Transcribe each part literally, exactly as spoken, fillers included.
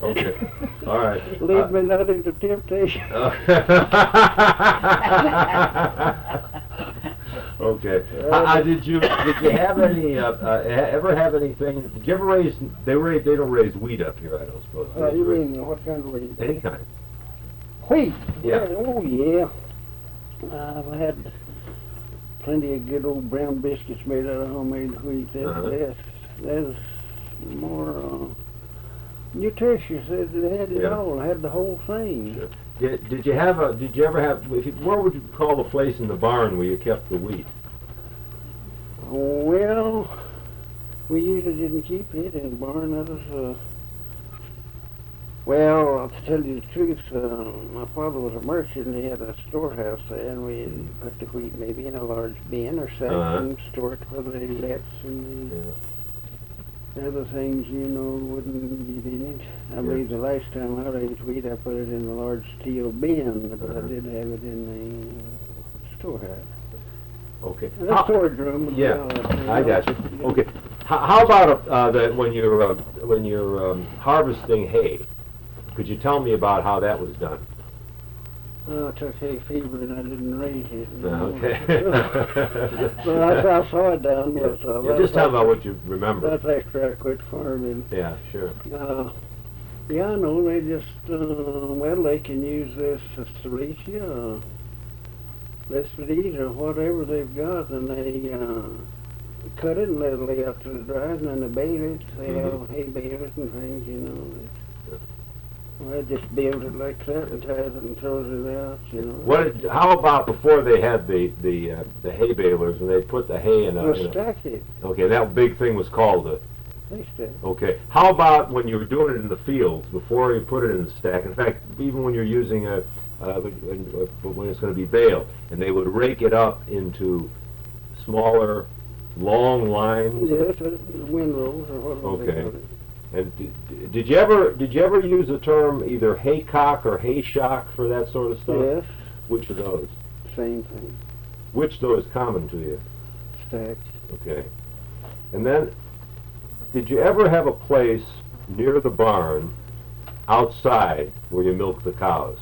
Okay. All right. Lead Uh, me not into temptation. Okay. Uh, uh, did you did you have any uh, uh, ever have anything? Did you ever raise? They raise. They don't raise wheat up here, I don't suppose. Uh, you mean what kind of wheat? Any kind. Wheat? Yeah. Yeah, oh, yeah. I've had plenty of good old brown biscuits made out of homemade wheat. That, Uh-huh. that's, that's more uh, nutritious. They they had it Yeah. all. Had the whole thing. Sure. Did, did you have a? Did you ever have? If you, where would you call the place in the barn where you kept the wheat? Well, we usually didn't keep it in the barn. That was, uh, well, to tell you the truth, uh, my father was a merchant and he had a storehouse there, and we put the wheat maybe in a large bin or sack Uh-huh. and store it for the lets and Yeah. the other things, you know, wouldn't get in it. I Yeah. believe the last time I raised wheat, I put it in a large steel bin, but Uh-huh. I did have it in the storehouse. Okay. And the How- storage room would be Yeah, all up there. I got you. Okay. How, how about uh, the, when you're uh, when you're um, harvesting hay? Could you tell me about how that was done? Oh, I took hay fever and I didn't raise it. you know. Okay. Well, I, I saw it down there. So Yeah, just tell me about what you remember. That's after I quit farming. Yeah, sure. Uh, yeah, I know. They just, uh, well, they can use this Cilicia, uh, Lesbides, or whatever they've got, and they uh, cut it and let it lay out to the dry, and then they bale it. They Mhm. have hay balers and things, you know. Yeah. Well, they just build it like that and ties it and throws it out, you know. What? Did, how about before they had the the uh, the hay balers and they put the hay in a? Well, in a stack it. okay, that big thing was called a. They stack. Okay. How about when you were doing it in the fields before you put it in the stack? In fact, even when you're using a uh, when, when it's going to be baled, and they would rake it up into smaller, long lines. Yes, uh, windrows or whatever Okay. they call it. And did, did you ever did you ever use the term either haycock or hayshock for that sort of stuff? Yes, Which of those? same thing. Which though is common to you? Stacked. Okay. And then, did you ever have a place near the barn, outside, where you milk the cows?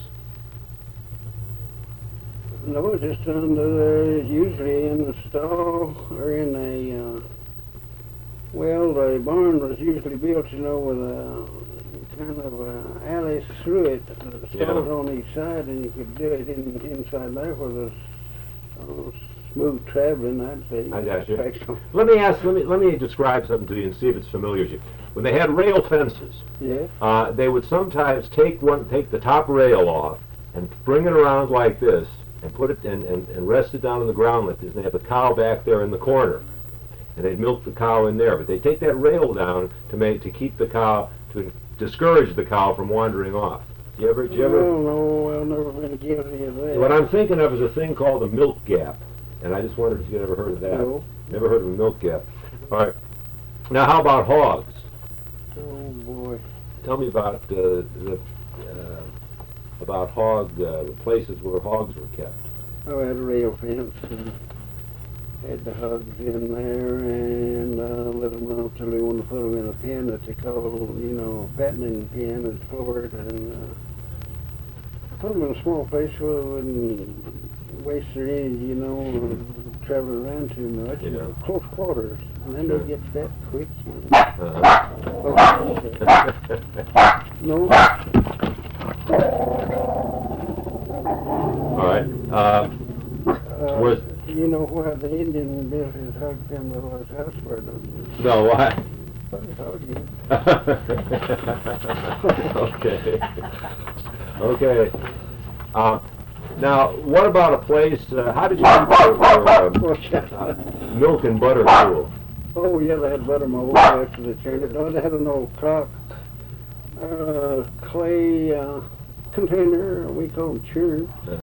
No, it's just under there, usually in the stall or in a, uh, well, the barn was usually built, you know, with a kind of a alley through it. The Yeah. stalls on each side, and you could do it in, inside there where there's uh, smooth traveling, I'd say. I got you. Actually, Let me ask. Let me let me describe something to you and see if it's familiar to you. When they had rail fences, yes, uh, they would sometimes take one, take the top rail off, and bring it around like this, and put it and, and, and rest it down on the ground like this. And they have the cow back there in the corner, and they'd milk the cow in there. But they take that rail down to make to keep the cow to discourage the cow from wandering off. Do you ever? Do you ever? no, no, I've never been guilty of that. What I'm thinking of is a thing called a milk gap, and I just wondered if you'd ever heard of that. No. Never heard of a milk gap. All right. Now, how about hogs? Oh, boy. Tell me about uh, the uh, about hog uh, the places where hogs were kept. I had a rail fence and had the hogs in there and uh, let them run up till they want to put them in a pen that they call, you know, fattening pen and for it, and uh, put them in a small place where they wouldn't waste their energy, you know, uh, traveling around too much. Yeah. You know, close quarters, and then Sure. they get fat quick. You know. Uh-huh. No, All right. Uh, uh, was you know why the Indian built his hog pen below his house for, don't you? no what? But his hog in. Okay. Okay. Uh, now, what about a place? Uh, how did you keep your, your uh, Watch out. uh, milk and butter cool? Oh, yeah, they had butter mold after the churn. No, they had an old crock, uh, clay uh, container, we call them churn.